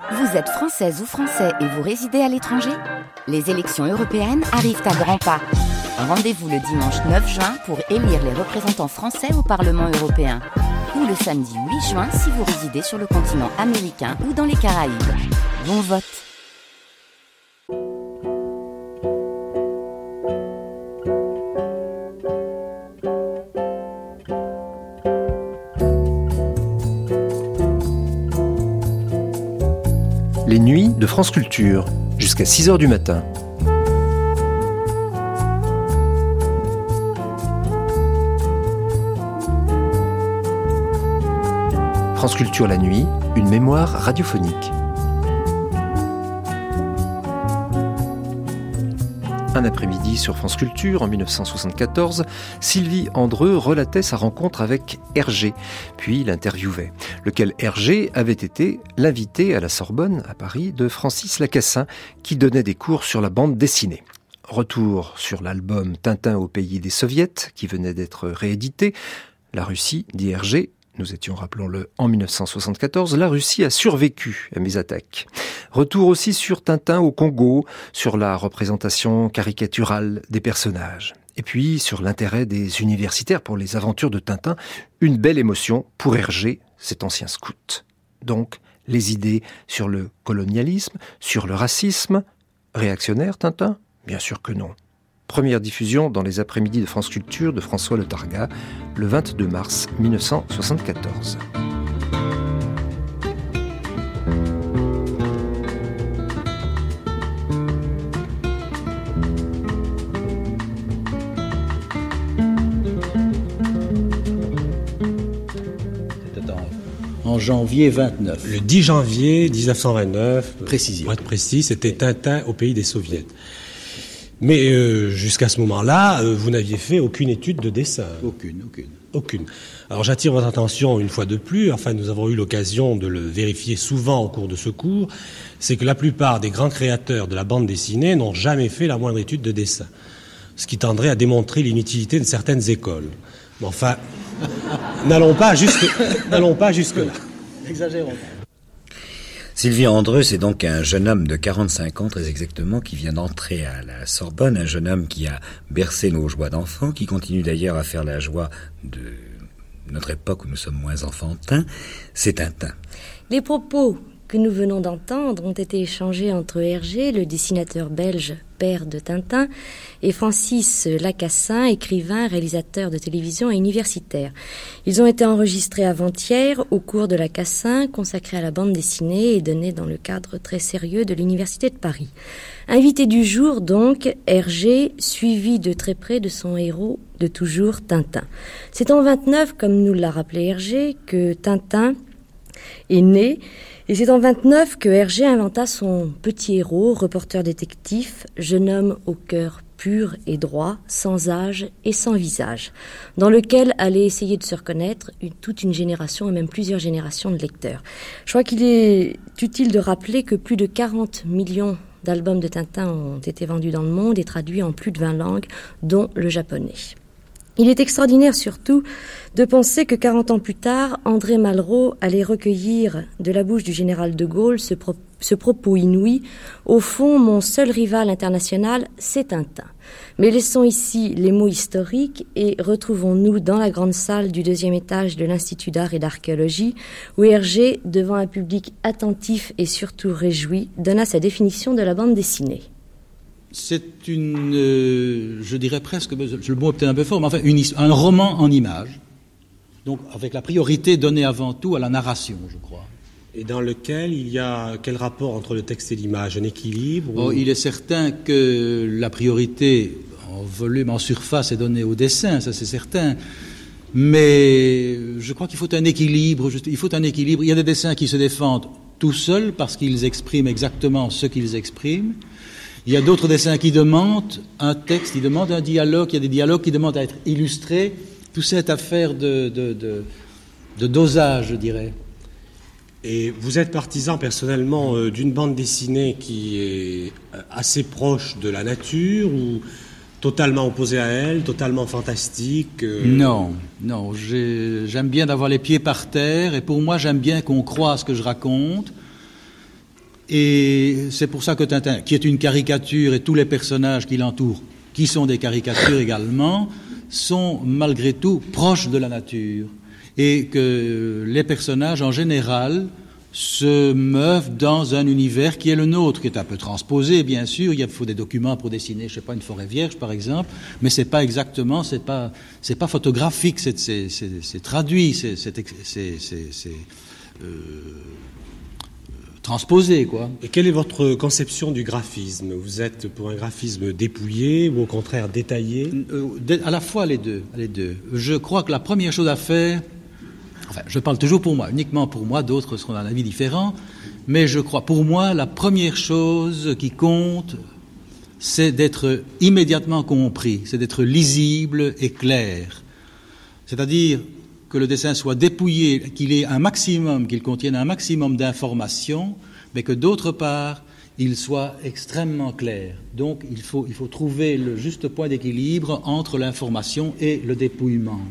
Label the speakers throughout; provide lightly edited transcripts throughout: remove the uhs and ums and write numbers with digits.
Speaker 1: Vous êtes française ou français et vous résidez à l'étranger ? Les élections européennes arrivent à grands pas. Rendez-vous le dimanche 9 juin pour élire les représentants français au Parlement européen. Ou le samedi 8 juin si vous résidez sur le continent américain ou dans les Caraïbes. Bon vote!
Speaker 2: Les nuits de France Culture, jusqu'à 6h du matin. France Culture la nuit, une mémoire radiophonique. Un après-midi sur France Culture, en 1974, Sylvie Andreu relatait sa rencontre avec Hergé, puis l'interviewait, lequel Hergé avait été l'invité à la Sorbonne, à Paris, de Francis Lacassin, qui donnait des cours sur la bande dessinée. Retour sur l'album Tintin au pays des soviets, qui venait d'être réédité. La Russie, dit Hergé, nous étions, rappelons-le, en 1974, la Russie a survécu à mes attaques. Retour aussi sur Tintin au Congo, sur la représentation caricaturale des personnages. Et puis sur l'intérêt des universitaires pour les aventures de Tintin, une belle émotion pour Hergé, cet ancien scout. Donc, les idées sur le colonialisme, sur le racisme. Réactionnaire, Tintin ? Bien sûr que non. Première diffusion dans les après-midi de France Culture de François Le Targa, le 22 mars 1974.
Speaker 3: En janvier 29.
Speaker 4: Le 10 janvier 1929,
Speaker 3: Précision.
Speaker 4: Pour être précis, c'était Tintin au pays des soviets. Mais jusqu'à ce moment-là, vous n'aviez fait aucune étude de dessin. Aucune. Alors j'attire votre attention une fois de plus, enfin nous avons eu l'occasion de le vérifier souvent au cours de ce cours, c'est que la plupart des grands créateurs de la bande dessinée n'ont jamais fait la moindre étude de dessin. Ce qui tendrait à démontrer l'inutilité de certaines écoles. Mais enfin, n'allons pas jusque-là.
Speaker 3: Exagérons pas.
Speaker 5: Sylvie Andreu, c'est donc un jeune homme de 45 ans, très exactement, qui vient d'entrer à la Sorbonne, un jeune homme qui a bercé nos joies d'enfants, qui continue d'ailleurs à faire la joie de notre époque où nous sommes moins enfantins, c'est Tintin.
Speaker 6: Les propos que nous venons d'entendre ont été échangés entre Hergé, le dessinateur belge, père de Tintin, et Francis Lacassin, écrivain, réalisateur de télévision et universitaire. Ils ont été enregistrés avant-hier au cours de Lacassin, consacré à la bande dessinée et donné dans le cadre très sérieux de l'Université de Paris. Invité du jour, donc, Hergé, suivi de très près de son héros de toujours, Tintin. C'est en 29, comme nous l'a rappelé Hergé, que Tintin est né. Et c'est en 29 que Hergé inventa son petit héros, reporter détective, jeune homme au cœur pur et droit, sans âge et sans visage, dans lequel allait essayer de se reconnaître toute une génération et même plusieurs générations de lecteurs. Je crois qu'il est utile de rappeler que plus de 40 millions d'albums de Tintin ont été vendus dans le monde et traduits en plus de 20 langues, dont le japonais. Il est extraordinaire surtout de penser que 40 ans plus tard, André Malraux allait recueillir de la bouche du général de Gaulle ce propos inouï. Au fond, mon seul rival international, c'est Tintin. Mais laissons ici les mots historiques et retrouvons-nous dans la grande salle du 2e étage de l'Institut d'art et d'archéologie, où Hergé, devant un public attentif et surtout réjoui, donna sa définition de la bande dessinée.
Speaker 3: C'est je dirais presque, le mot est peut-être un peu fort, mais enfin, un roman en images. Donc, avec la priorité donnée avant tout à la narration, je crois.
Speaker 4: Et dans lequel il y a quel rapport entre le texte et l'image? Un équilibre ou...
Speaker 3: Il est certain que la priorité en volume, en surface est donnée au dessin, ça c'est certain. Mais je crois qu'il faut un équilibre. Il y a des dessins qui se défendent tout seuls parce qu'ils expriment exactement ce qu'ils expriment. Il y a d'autres dessins qui demandent un texte, qui demandent un dialogue. Il y a des dialogues qui demandent à être illustrés. Tout cette affaire de dosage, je dirais.
Speaker 4: Et vous êtes partisan personnellement d'une bande dessinée qui est assez proche de la nature ou totalement opposée à elle, totalement fantastique
Speaker 3: Non, j'aime bien d'avoir les pieds par terre et pour moi j'aime bien qu'on croie ce que je raconte. Et c'est pour ça que Tintin, qui est une caricature, et tous les personnages qui l'entourent, qui sont des caricatures également, sont malgré tout proches de la nature. Et que les personnages, en général, se meuvent dans un univers qui est le nôtre, qui est un peu transposé, bien sûr. Il faut des documents pour dessiner, je sais pas, une forêt vierge, par exemple, mais c'est pas exactement, c'est pas photographique, c'est traduit, c'est transposé, quoi.
Speaker 4: Et quelle est votre conception du graphisme? Vous êtes pour un graphisme dépouillé ou au contraire détaillé?
Speaker 3: À la fois les deux. Je crois que la première chose à faire, enfin, je parle toujours pour moi, uniquement pour moi, d'autres seront d'un avis différent, mais je crois, pour moi, la première chose qui compte, c'est d'être immédiatement compris, c'est d'être lisible et clair. C'est-à-dire que le dessin soit dépouillé, qu'il ait un maximum, qu'il contienne un maximum d'informations, mais que d'autre part, il soit extrêmement clair. Donc, il faut trouver le juste point d'équilibre entre l'information et le dépouillement.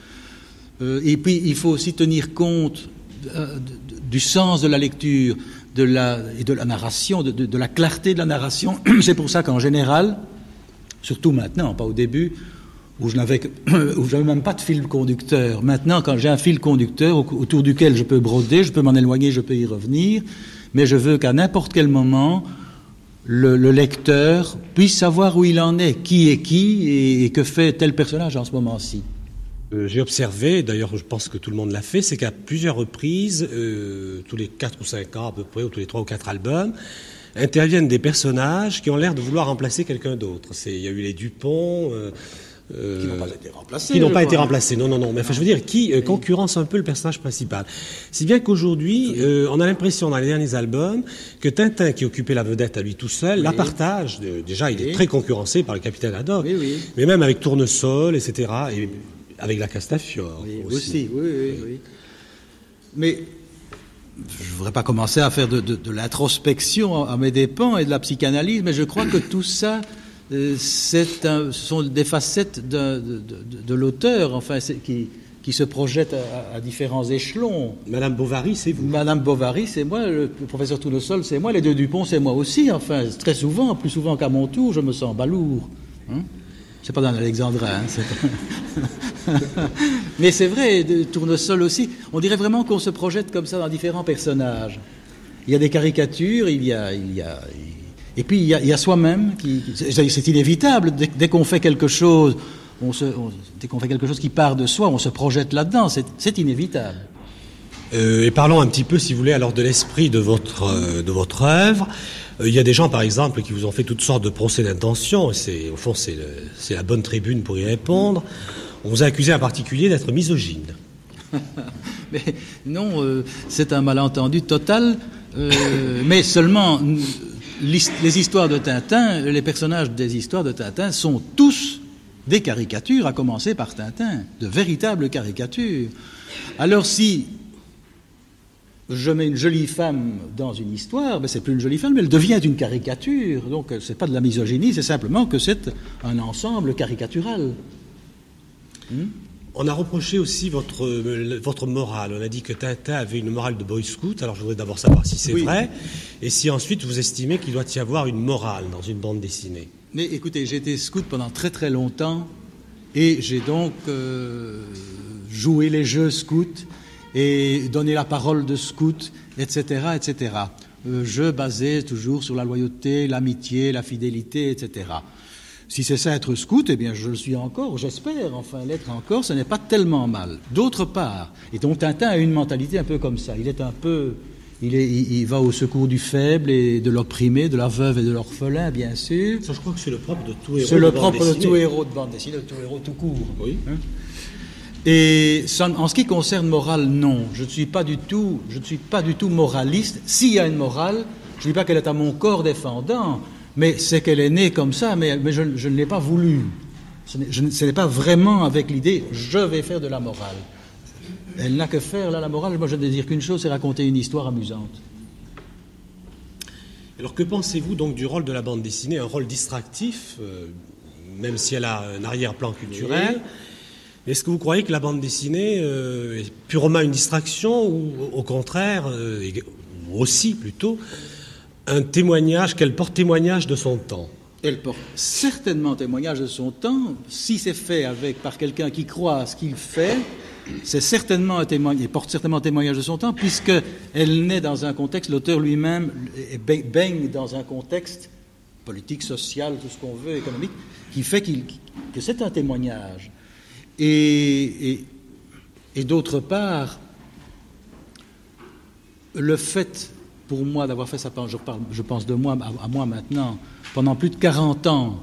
Speaker 3: Et puis, il faut aussi tenir compte du sens de la lecture, et de la narration, de la clarté de la narration. C'est pour ça qu'en général, surtout maintenant, pas au début, où je n'avais même pas de fil conducteur. Maintenant, quand j'ai un fil conducteur autour duquel je peux broder, je peux m'en éloigner, je peux y revenir, mais je veux qu'à n'importe quel moment, le lecteur puisse savoir où il en est, qui est qui, et que fait tel personnage en ce moment-ci.
Speaker 4: J'ai observé, d'ailleurs je pense que tout le monde l'a fait, c'est qu'à plusieurs reprises, tous les 4 ou 5 ans à peu près, ou tous les 3 ou 4 albums, interviennent des personnages qui ont l'air de vouloir remplacer quelqu'un d'autre. Il y a eu les Dupont...
Speaker 3: qui n'ont pas été remplacés.
Speaker 4: Qui n'ont pas été remplacés, non. Mais enfin, je veux dire, qui concurrencent un peu le personnage principal. Si bien qu'aujourd'hui, on a l'impression dans les derniers albums que Tintin, qui occupait la vedette à lui tout seul, la partage. Déjà, il est très concurrencé par le capitaine Haddock, mais même avec Tournesol, etc., et avec la Castafiore aussi.
Speaker 3: Oui. Mais je ne voudrais pas commencer à faire de l'introspection à mes dépens et de la psychanalyse, mais je crois que tout ça, ce sont des facettes de l'auteur, enfin, qui se projette à différents échelons.
Speaker 4: Madame Bovary, c'est vous.
Speaker 3: Madame Bovary, c'est moi. Le professeur Tournesol, c'est moi. Les deux Dupont, c'est moi aussi. Enfin, très souvent, plus souvent qu'à mon tour, je me sens balourd. C'est pas dans l'Alexandrin, mais c'est vrai, de Tournesol aussi. On dirait vraiment qu'on se projette comme ça dans différents personnages. Il y a des caricatures, et puis il y a soi-même c'est inévitable. Dès qu'on fait quelque chose, dès qu'on fait quelque chose qui part de soi, on se projette là-dedans. C'est inévitable.
Speaker 4: Et parlons un petit peu, si vous voulez, alors de l'esprit de votre œuvre. Il y a des gens, par exemple, qui vous ont fait toutes sortes de procès d'intention. Au fond, c'est la bonne tribune pour y répondre. On vous a accusé en particulier d'être misogyne.
Speaker 3: Mais non, c'est un malentendu total. Mais seulement, les histoires de Tintin, les personnages des histoires de Tintin sont tous des caricatures, à commencer par Tintin, de véritables caricatures. Alors si je mets une jolie femme dans une histoire, c'est plus une jolie femme, mais elle devient une caricature. Donc c'est pas de la misogynie, c'est simplement que c'est un ensemble caricatural.
Speaker 4: On a reproché aussi votre morale. On a dit que Tintin avait une morale de boy scout. Alors je voudrais d'abord savoir si c'est vrai, et si ensuite vous estimez qu'il doit y avoir une morale dans une bande dessinée.
Speaker 3: Mais écoutez, j'ai été scout pendant très très longtemps, et j'ai donc joué les jeux scouts, et donner la parole de scout, etc., etc. Je basais toujours sur la loyauté, l'amitié, la fidélité, etc. Si c'est ça être scout, eh bien je le suis encore, j'espère, enfin l'être encore, ce n'est pas tellement mal. D'autre part, et donc Tintin a une mentalité un peu comme ça, il va au secours du faible et de l'opprimé, de la veuve et de l'orphelin, bien sûr.
Speaker 4: Ça, je crois que c'est le propre de tout héros.
Speaker 3: C'est le propre de tout héros de bande dessinée, de tout héros tout court.
Speaker 4: Oui.
Speaker 3: Et en ce qui concerne morale, non. Je ne suis pas du tout moraliste. S'il y a une morale, je ne dis pas qu'elle est à mon corps défendant, mais c'est qu'elle est née comme ça, mais je ne l'ai pas voulu. Ce n'est pas vraiment avec l'idée « je vais faire de la morale ». Elle n'a que faire, là, la morale. Moi, je ne désire qu'une chose, c'est raconter une histoire amusante.
Speaker 4: Alors, que pensez-vous donc du rôle de la bande dessinée, un rôle distractif, même si elle a un arrière-plan culturel ? Est-ce que vous croyez que la bande dessinée est purement une distraction ou au contraire, ou aussi plutôt, un témoignage, qu'elle porte témoignage de son temps.
Speaker 3: Elle porte certainement témoignage de son temps. Si c'est fait par quelqu'un qui croit à ce qu'il fait, c'est certainement il porte certainement témoignage de son temps, puisqu'elle naît dans un contexte, l'auteur lui-même baigne dans un contexte politique, social, tout ce qu'on veut, économique, qui fait que c'est un témoignage. Et d'autre part, le fait, pour moi, d'avoir fait ça, je pense de moi à moi maintenant, pendant plus de 40 ans,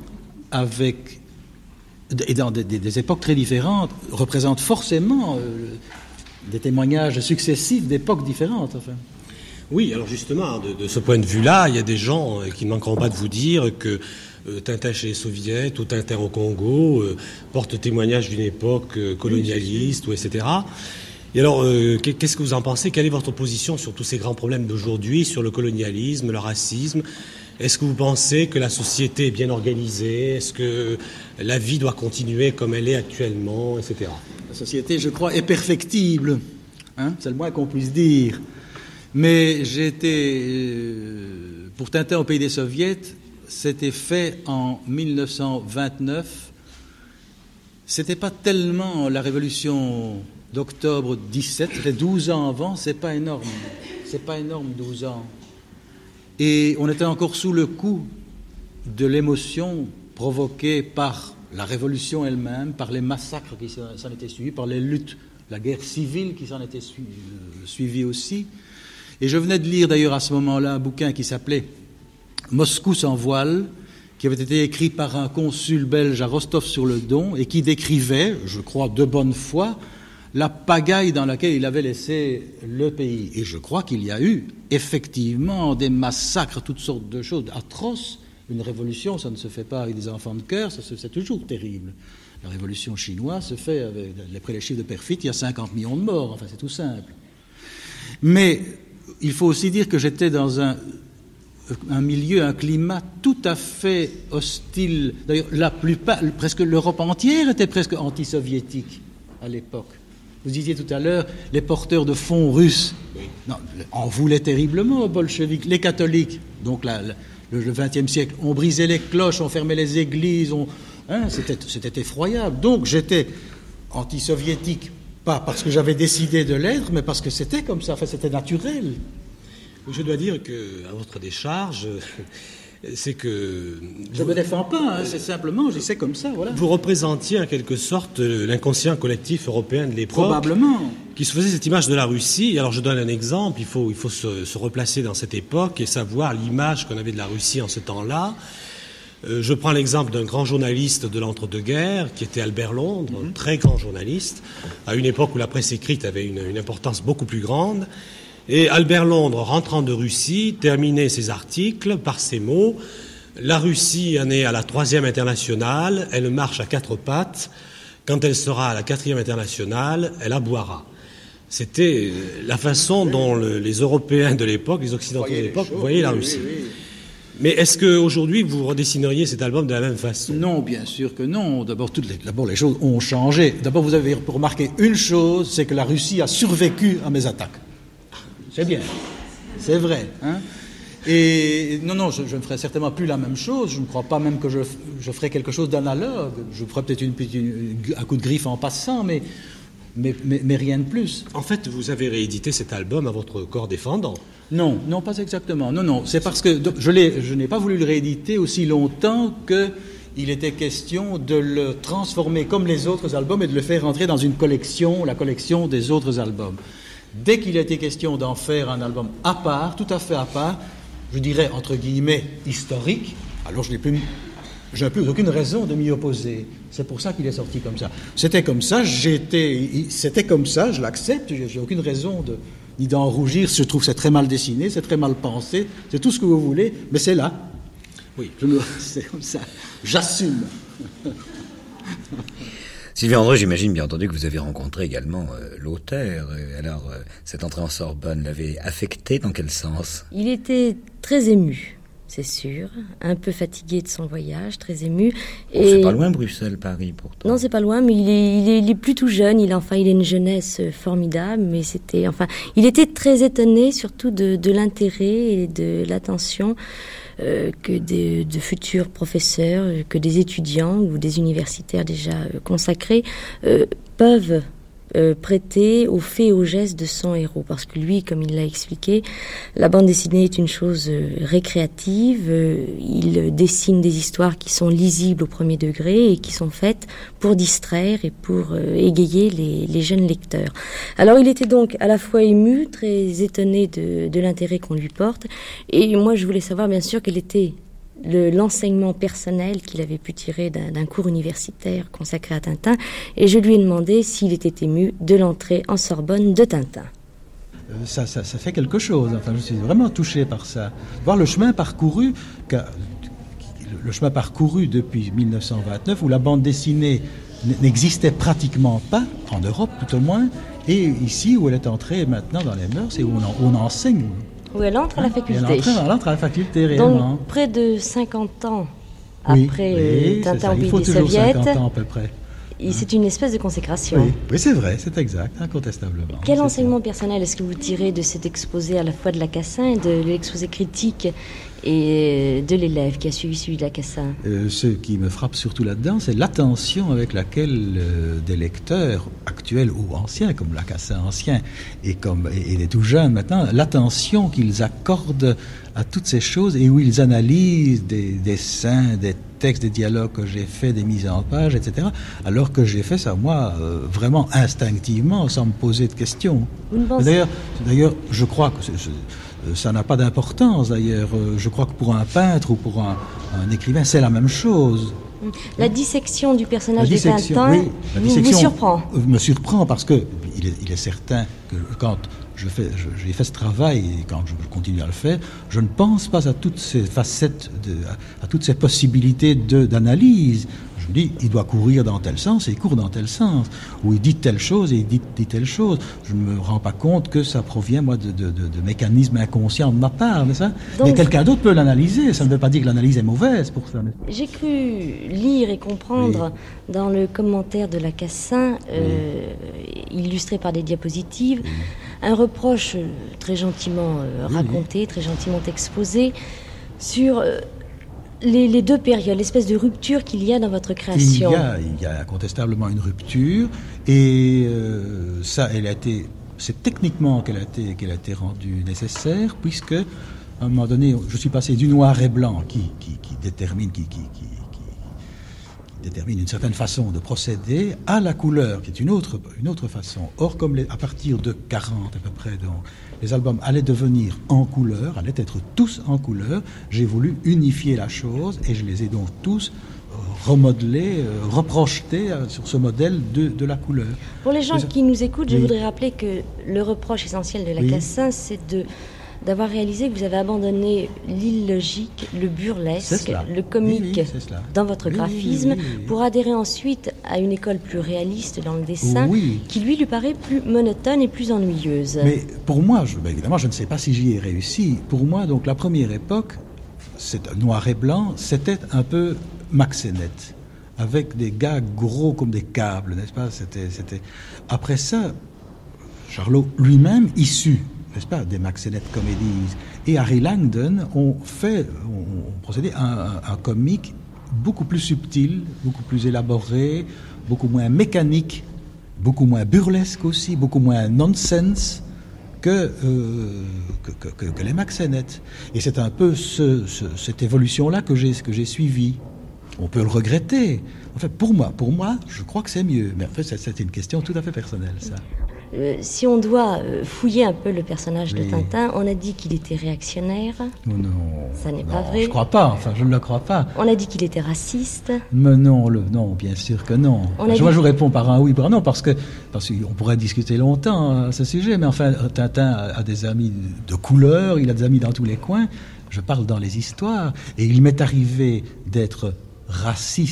Speaker 3: et dans des époques très différentes, représente forcément des témoignages successifs d'époques différentes. Enfin.
Speaker 4: Oui, alors justement, de ce point de vue-là, il y a des gens qui ne manqueront pas de vous dire que Tintin chez les Soviets ou Tintin au Congo porte témoignage d'une époque colonialiste, ou etc. Et alors, qu'est-ce que vous en pensez? Quelle est votre position sur tous ces grands problèmes d'aujourd'hui, sur le colonialisme, le racisme? Est-ce que vous pensez que la société est bien organisée? Est-ce que la vie doit continuer comme elle est actuellement, etc.?
Speaker 3: La société, je crois, est perfectible. C'est le moins qu'on puisse dire. Mais pour Tintin au pays des Soviets, c'était fait en 1929. C'était pas tellement la révolution d'octobre 17, c'était 12 ans avant, c'est pas énorme. C'est pas énorme, 12 ans. Et on était encore sous le coup de l'émotion provoquée par la révolution elle-même, par les massacres qui s'en étaient suivis, par les luttes, la guerre civile qui s'en était suivie aussi. Et je venais de lire d'ailleurs à ce moment-là un bouquin qui s'appelait Moscou sans voile, qui avait été écrit par un consul belge à Rostov-sur-le-Don et qui décrivait, je crois de bonne foi, la pagaille dans laquelle il avait laissé le pays. Et je crois qu'il y a eu effectivement des massacres, toutes sortes de choses atroces. Une révolution, ça ne se fait pas avec des enfants de cœur, c'est toujours terrible. La révolution chinoise se fait, d'après les chiffres de Perfit, il y a 50 millions de morts, enfin c'est tout simple. Mais il faut aussi dire que j'étais dans un milieu, un climat tout à fait hostile. D'ailleurs, presque l'Europe entière était presque anti-soviétique à l'époque. Vous disiez tout à l'heure, les porteurs de fonds russes en voulaient terriblement aux bolcheviks. Les catholiques, donc le XXe siècle, ont brisé les cloches, ont fermé les églises, c'était effroyable. Donc j'étais anti-soviétique, pas parce que j'avais décidé de l'être, mais parce que c'était comme ça, c'était naturel.
Speaker 4: Je dois dire que, à votre décharge, c'est que...
Speaker 3: Je ne me défends pas, c'est simplement, je dis c'est comme ça, voilà.
Speaker 4: Vous représentiez en quelque sorte l'inconscient collectif européen de l'époque.
Speaker 3: Probablement.
Speaker 4: Qui se faisait cette image de la Russie. Alors je donne un exemple, il faut se replacer dans cette époque et savoir l'image qu'on avait de la Russie en ce temps-là. Je prends l'exemple d'un grand journaliste de l'entre-deux-guerres, qui était Albert Londres, un très grand journaliste, à une époque où la presse écrite avait une importance beaucoup plus grande. Et Albert Londres, rentrant de Russie, terminait ses articles par ces mots: la Russie en est à la 3e internationale, elle marche à 4 pattes, quand elle sera à la 4e internationale, elle aboiera. C'était la façon dont les Européens de l'époque, les Occidentaux de l'époque, voyaient la Russie. Oui. Mais est-ce qu'aujourd'hui, vous redessineriez cet album de la même façon?
Speaker 3: Non, bien sûr que non. D'abord, les choses ont changé. D'abord, vous avez remarqué une chose, c'est que la Russie a survécu à mes attaques. C'est bien, c'est vrai. Et non, je ne ferai certainement plus la même chose. Je ne crois pas même que je ferai quelque chose d'analogue. Je ferai peut-être un coup de griffe en passant, mais rien de plus.
Speaker 4: En fait, vous avez réédité cet album à votre corps défendant.
Speaker 3: Non, pas exactement. Non, c'est parce que je n'ai pas voulu le rééditer aussi longtemps qu'il était question de le transformer comme les autres albums et de le faire entrer dans une collection, la collection des autres albums. Dès qu'il a été question d'en faire un album à part, tout à fait à part, je dirais entre guillemets historique, alors je n'ai plus aucune raison de m'y opposer. C'est pour ça qu'il est sorti comme ça. C'était comme ça, je l'accepte, j'ai aucune raison ni d'en rougir. Je trouve que c'est très mal dessiné, c'est très mal pensé, c'est tout ce que vous voulez, mais c'est là.
Speaker 4: Oui.
Speaker 3: C'est comme ça. J'assume.
Speaker 5: Sylvie Andreu, j'imagine bien entendu que vous avez rencontré également l'auteur. Alors, cette entrée en Sorbonne l'avait affecté dans quel sens?
Speaker 6: Il était très ému. c'est sûr, un peu fatigué de son voyage, très ému.
Speaker 5: C'est pas loin Bruxelles, Paris, pourtant.
Speaker 6: Non, c'est pas loin, mais il est plutôt jeune. Il a une jeunesse formidable, mais il était très étonné, surtout de l'intérêt et de l'attention que de futurs professeurs, que des étudiants ou des universitaires déjà consacrés peuvent prêter aux faits et aux gestes de son héros. Parce que lui, comme il l'a expliqué, la bande dessinée est une chose récréative. Il dessine des histoires qui sont lisibles au premier degré et qui sont faites pour distraire et pour égayer les jeunes lecteurs. Alors il était donc à la fois ému, très étonné de l'intérêt qu'on lui porte. Et moi, je voulais savoir bien sûr quel était l'enseignement personnel qu'il avait pu tirer d'un cours universitaire consacré à Tintin, et je lui ai demandé s'il était ému de l'entrée en Sorbonne de Tintin.
Speaker 3: Ça fait quelque chose. Enfin, je suis vraiment touché par ça. Voir le chemin parcouru depuis 1929, où la bande dessinée n'existait pratiquement pas, en Europe tout au moins, et ici où elle est entrée maintenant dans les mœurs et où on enseigne.
Speaker 6: Où elle entre à la faculté.
Speaker 3: Elle entre à la faculté, réellement.
Speaker 6: Donc, près de 50 ans après Tintin au pays des Soviets.
Speaker 3: Il faut toujours 50 ans à peu près.
Speaker 6: C'est une espèce de consécration.
Speaker 3: Oui, c'est vrai, c'est exact, incontestablement.
Speaker 6: Quel enseignement personnel est-ce que vous tirez de cet exposé à la fois de Lacassagne et de l'exposé critique et de l'élève qui a suivi celui de Lacassagne?
Speaker 3: Ce qui me frappe surtout là-dedans, c'est l'attention avec laquelle des lecteurs actuels ou anciens, comme Lacassagne ancien et les tout jeunes maintenant, l'attention qu'ils accordent à toutes ces choses et où ils analysent des dessins, des textes, des dialogues que j'ai faits, des mises en page, etc. Alors que j'ai fait ça, moi, vraiment instinctivement, sans me poser de questions. D'ailleurs, je crois que ça n'a pas d'importance, d'ailleurs. Je crois que pour un peintre ou pour un écrivain, c'est la même chose.
Speaker 6: La dissection du personnage de Tintin vous surprend?
Speaker 3: Me surprend parce que il est certain que quand j'ai fait ce travail et quand je continue à le faire, je ne pense pas à toutes ces facettes, à toutes ces possibilités d'analyse. Je me dis, il doit courir dans tel sens et il court dans tel sens. Ou il dit telle chose et il dit telle chose. Je ne me rends pas compte que ça provient, moi, de mécanismes inconscients de ma part, n'est-ce pas? Mais quelqu'un d'autre peut l'analyser. Ça ne veut pas dire que l'analyse est mauvaise pour ça.
Speaker 6: J'ai cru lire et comprendre dans le commentaire de Lacassagne, illustré par des diapositives, un reproche très gentiment raconté, très gentiment exposé sur les deux périodes, l'espèce de rupture qu'il y a dans votre création.
Speaker 3: Il y a incontestablement une rupture, et c'est techniquement qu'elle a été rendue nécessaire, puisque à un moment donné, je suis passé du noir et blanc qui détermine une certaine façon de procéder, à la couleur, qui est une autre façon. Or, comme à partir de 40 à peu près, donc, les albums allaient devenir en couleur, allaient être tous en couleur, j'ai voulu unifier la chose, et je les ai donc tous remodelés, reprojetés sur ce modèle de la couleur.
Speaker 6: Pour les gens qui nous écoutent, je voudrais rappeler que le reproche essentiel de Lacassagne, c'est d'avoir réalisé que vous avez abandonné l'illogique, le burlesque, le comique dans votre graphisme pour adhérer ensuite à une école plus réaliste dans le dessin qui lui paraît plus monotone et plus ennuyeuse.
Speaker 3: Mais pour moi, évidemment, je ne sais pas si j'y ai réussi. Pour moi, donc, la première époque, c'est noir et blanc, c'était un peu Max Sennett, avec des gars gros comme des câbles, n'est-ce pas? C'était... Après ça, Charlot lui-même, issu, n'est-ce pas, des Max Sennett Comedies, et Harry Langdon ont procédé à un comique beaucoup plus subtil, beaucoup plus élaboré, beaucoup moins mécanique, beaucoup moins burlesque aussi, beaucoup moins nonsense que les Max Sennett. Et c'est un peu cette évolution-là que j'ai suivie. On peut le regretter. En fait, pour moi, je crois que c'est mieux. Mais en fait, c'est une question tout à fait personnelle, ça.
Speaker 6: Si on doit fouiller un peu le personnage de Tintin, on a dit qu'il était réactionnaire.
Speaker 3: Non.
Speaker 6: Ça n'est pas vrai.
Speaker 3: Je ne crois pas, enfin, je ne le crois pas.
Speaker 6: On a dit qu'il était raciste.
Speaker 3: Mais non, bien sûr que non. Moi, je vous réponds par un oui, par un non, parce qu'on pourrait discuter longtemps à ce sujet, mais enfin, Tintin a des amis de couleur, il a des amis dans tous les coins. Je parle dans les histoires, et il m'est arrivé d'être raciste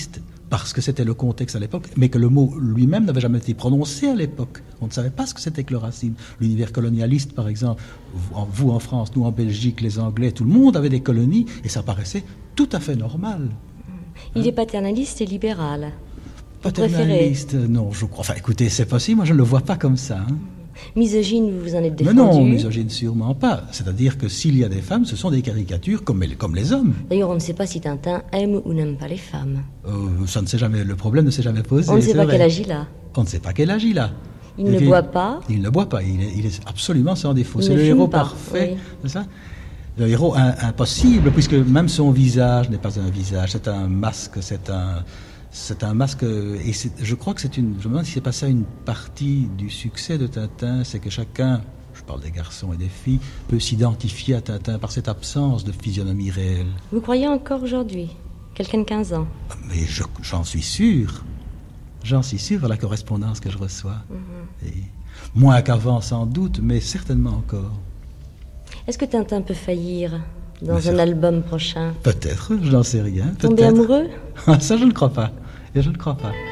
Speaker 3: parce que c'était le contexte à l'époque, mais que le mot lui-même n'avait jamais été prononcé à l'époque. On ne savait pas ce que c'était que le racisme. L'univers colonialiste, par exemple, vous en France, nous en Belgique, les Anglais, tout le monde avait des colonies, et ça paraissait tout à fait normal.
Speaker 6: Il est paternaliste et libéral.
Speaker 3: Paternaliste, non, je crois. Enfin, écoutez, c'est possible, moi je ne le vois pas comme ça.
Speaker 6: Misogyne, vous vous en êtes défendu?
Speaker 3: Mais non, misogyne sûrement pas. C'est-à-dire que s'il y a des femmes, ce sont des caricatures comme les hommes.
Speaker 6: D'ailleurs, on ne sait pas si Tintin aime ou n'aime pas les femmes.
Speaker 3: Ça ne s'est jamais, le problème ne s'est jamais posé.
Speaker 6: On ne sait pas quel âge il a.
Speaker 3: On ne sait pas quel âge il a.
Speaker 6: Il ne boit pas.
Speaker 3: Il ne boit pas, il est absolument sans défaut.
Speaker 6: Il
Speaker 3: c'est
Speaker 6: ne
Speaker 3: le
Speaker 6: fume
Speaker 3: héros
Speaker 6: pas,
Speaker 3: parfait,
Speaker 6: oui.
Speaker 3: c'est ça? Le héros impossible, puisque même son visage n'est pas un visage, c'est un masque, c'est un masque, et je crois que je me demande si c'est pas ça une partie du succès de Tintin, c'est que chacun, je parle des garçons et des filles, peut s'identifier à Tintin par cette absence de physionomie réelle.
Speaker 6: Vous croyez encore aujourd'hui? Quelqu'un de 15 ans?
Speaker 3: Mais j'en suis sûr. J'en suis sûr par la correspondance que je reçois. Et moins qu'avant sans doute, mais certainement encore.
Speaker 6: Est-ce que Tintin peut faillir dans un album prochain?
Speaker 3: Peut-être, je n'en sais rien.
Speaker 6: Tomber amoureux?
Speaker 3: Ça, je ne crois pas. Et je ne crois pas.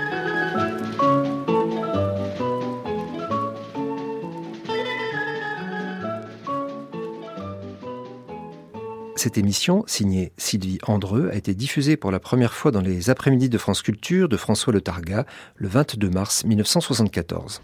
Speaker 2: Cette émission, signée Sylvie Andreu, a été diffusée pour la première fois dans les après-midi de France Culture de François Le Targa, le 22 mars 1974.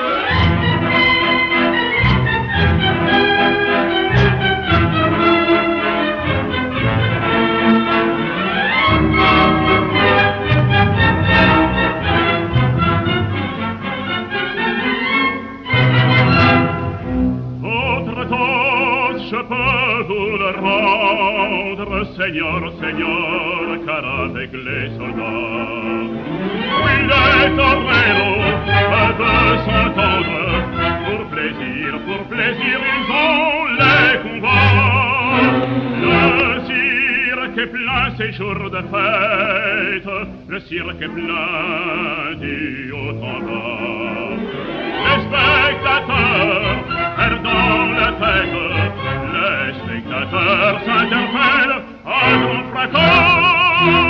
Speaker 7: Seigneur, Seigneur, car avec les soldats, oui, les torneros peuvent s'entendre. Pour plaisir, ils ont les combats. Le cirque est plein ces jours de fête, le cirque est plein du haut en bas. Les spectateurs perdant la tête, les spectateurs s'interpellent à grand fracas.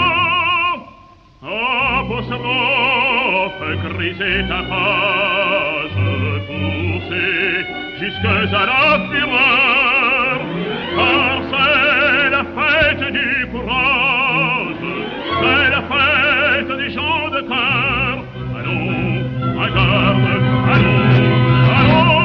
Speaker 7: Apostrophe, cris et tapage, poussés jusque à la fureur, car c'est la fête du courage, c'est la fête des gens de cœur. Allons, à garde, allons, allons.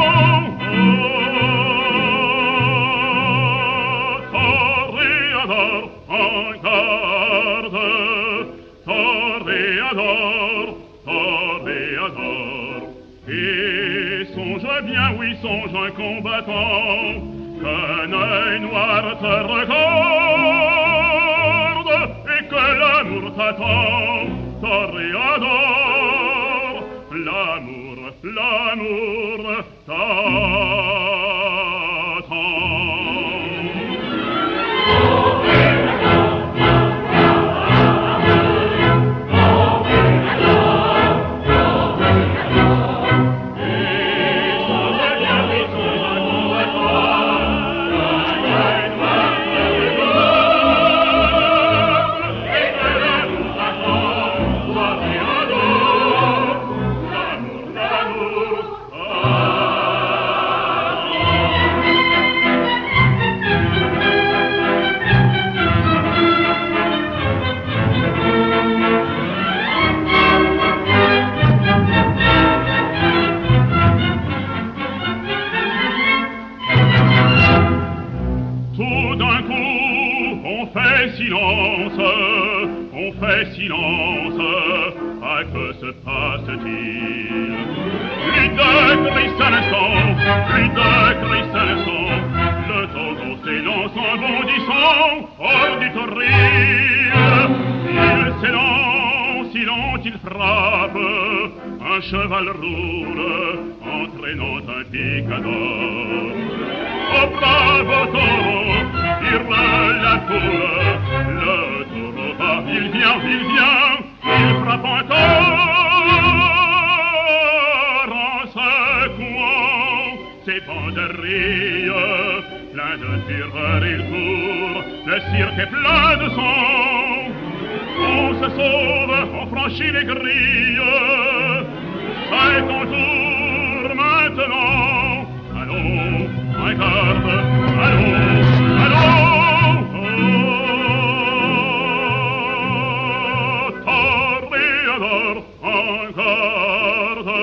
Speaker 7: Et songe bien, oui, songe un combattant, qu'un œil noir te regarde, et que l'amour t'attend, toréador, l'amour t'attend. Silence, à que se passe-t-il? Plus de cris à l'instant, plus de cris à l'instant, le taureau s'élance en bondissant hors du toril. Il s'élance, il frappe, un cheval roule, entraînant un picador. Au bravo taureau, hurle la foule, le taureau va, il vient, il frappe encore en secouant ses banderilles, plein de fureur il court, le cirque est plein de sang. On se sauve, on franchit les grilles. C'est ton tour maintenant. Allons, un garde, allons, allons. Toréador, un garde.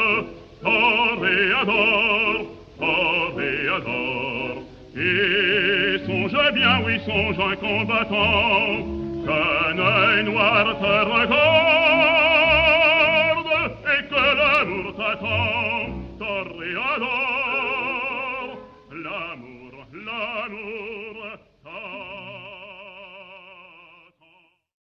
Speaker 7: Toréador, toréador. Et songe bien, oui, songe un combattant, qu'un œil noir te regarde et que l'amour t'attend. Toréador, l'amour, l'amour.